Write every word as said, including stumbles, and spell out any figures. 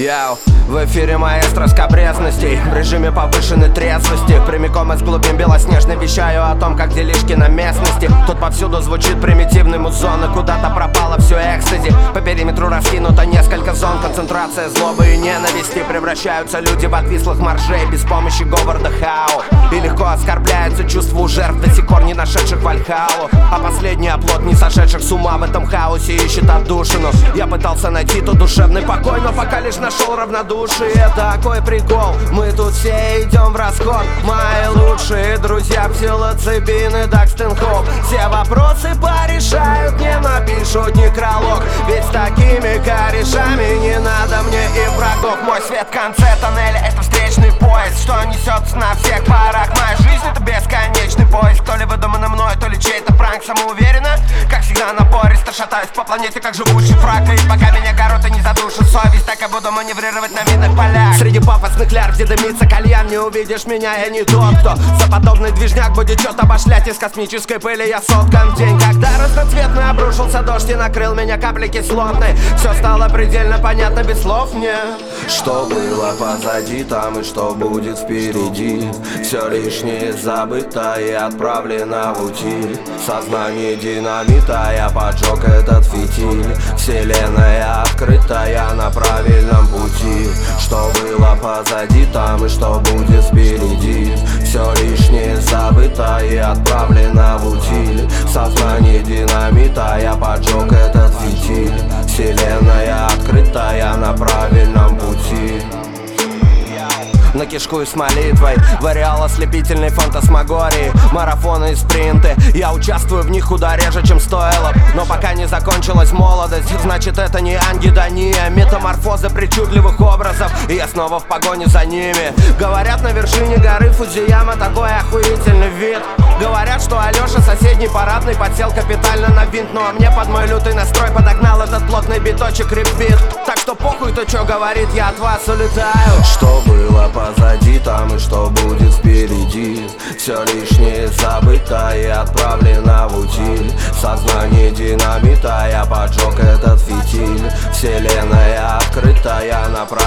Яу, в эфире маэстро скабрезностей, в режиме повышенной трезвости, прямиком из глубин белоснежной вещаю о том, как делишки на местности. Тут повсюду звучит примитивный музон, и куда-то пропало все экстази. По периметру раскинуто несколько зон, концентрация злобы и ненависти. Превращаются люди в отвислых моржей без помощи Говарда Хау. И легко оскорбляется чувство у жертв, до сих пор не нашедших Вальхалу. А последний оплот не сошедших с ума в этом хаосе ищет отдушину. Я пытался найти тот душевный покой, но пока лишь нашел равнодушие. Такой прикол, мы тут все идем в расход. Мои лучшие друзья псилоцибин и Дакстин Хоуп. Все вопросы порешают, не напишут некролог. Ведь с такими корешами не надо мне и врагов. Мой свет в конце тоннеля — это встречный поезд, что несется на всех парах. Моя жизнь — это бесконечный поиск, то ли выдуманный мной, то ли чей-то пранк. Самоуверенно, как всегда напористо шатаюсь по планете, как живущий фрак. И пока меня корот и не задушит совесть, так и буду маневрировать на видных полях. Среди пафосных ляр, где дымится кальян, не увидишь меня, я не тот, кто за подобный движняк будет что-то обошлять. Из космической пыли я соткан в день, когда разноцветный обрушился дождь и накрыл меня каплей кислотной. Все стало предельно понятно без слов мне. Что было позади, там и что будет впереди. Все лишнее забыто и отправлено в утиль. Сознание динамита, я поджег этот фитиль. Вселенная открытая на правильном пути. Что было позади, там и что будет впереди. Все лишнее забыто и отправлено в утиль. Сознание динамита, я поджег этот фитиль. Вселенная открытая на правильном пути. На кишкую с молитвой, в ареал ослепительной фантасмагории. Марафоны и спринты, я участвую в них куда реже, чем стоило. Но пока не закончилась молодость, значит это не ангидония. Метаморфозы причудливых образов, и я снова в погоне за ними. Говорят, на вершине горы Фудзияма такой охуительный вид. Говорят, что Алёша соседний парадный подсел капитально на винт. Ну а мне под мой лютый настрой подогнал этот плотный биточек репит. Так что похуй, то чё говорит, я от вас улетаю. Что было позади, там и что будет впереди. Все лишнее забыто и отправлено в утиль. Сознание динамита, я поджег этот фитиль. Вселенная открытая на правильном